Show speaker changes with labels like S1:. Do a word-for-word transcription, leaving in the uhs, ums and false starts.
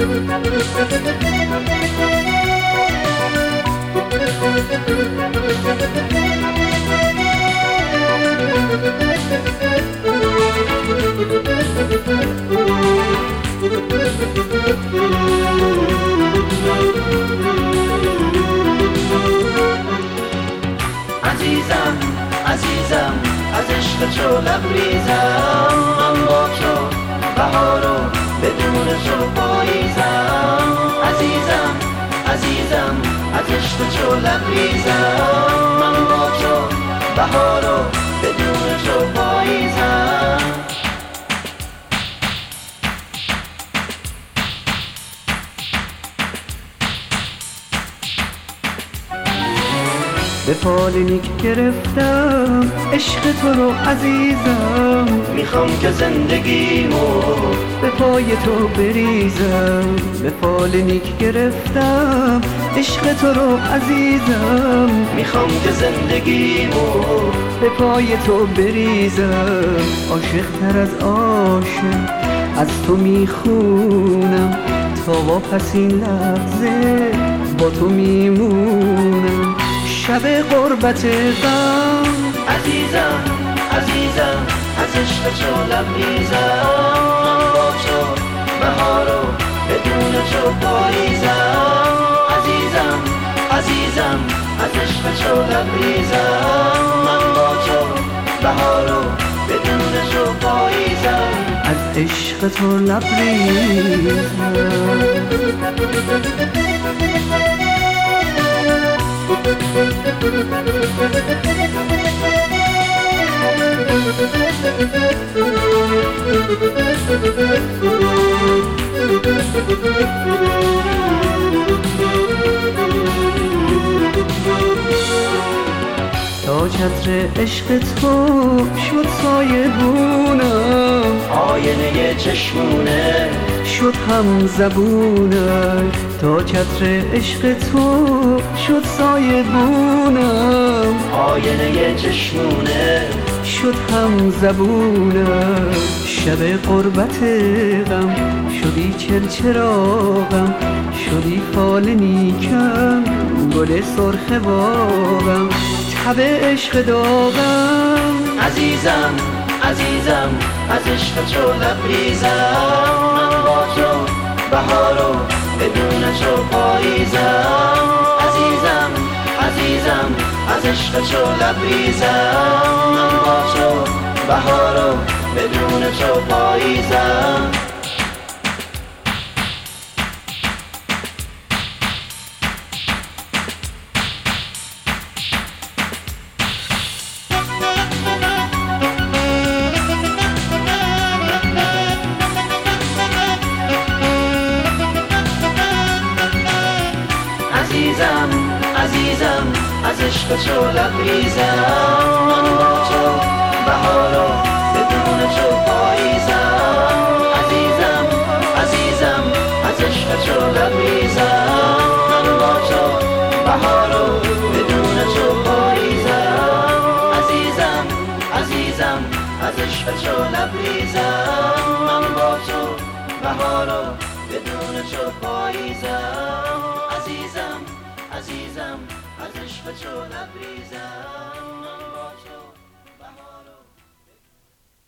S1: عزیزم عزیزم از عشق تو لبریزم، من با تو بهارو بدون تو پاییزم. عزیزم عزیزم از عشق تو لبریزم، من با تو بهارو بدون تو پاییزم.
S2: به فال نیک گرفتم عشق تو رو عزیزم،
S1: میخوام که زندگیمو
S2: به پای تو بریزم. به فال نیک گرفتم عشق تو رو عزیزم،
S1: میخوام که زندگیمو
S2: به پای تو بریزم. عاشق تر از عاشق از تو میخونم، تا واپس این لحظه با تو میمونم. شب غربت غم
S1: عزیزم عزیزم از عشق تو لبریزم، من با تو بهارو بدون تو پاییزم. عزیزم عزیزم از عشق تو لبریزم، من با تو بهارو بدون تو پاییزم.
S2: از عشق تو لبریزم. تا چتر عشق تو شد سایه بونم،
S1: آینه چشمونه
S2: شد هم زبونم. تا چتر عشق تو شد سایه بونم،
S1: آینه چشمونه
S2: شد هم زبونم. شب غربت غم شدی چرچراغم، شدی فال نیکم گل سرخ باغم. تب عشق داغم
S1: عزیزم عزیزم از عشق تو لبریزم، من با تو بهارو بدون تو پاییزم. عزیزم عزیزم از عشق تو لبریزم، من با تو بهارو بدون تو پاییزم. عزیزم عزیزم از عشق تو لبریزم، من با تو بهارو بدون تو پاییزم. عزیزم عزیزم از عشق تو لبریزم، من با تو بهارو بدون تو پاییزم. عزیزم عزیزم از عشق تو لبریزم، من با تو بهارو بدون تو پاییزم. عزیزم عزیزم از عشق تو لبریزم.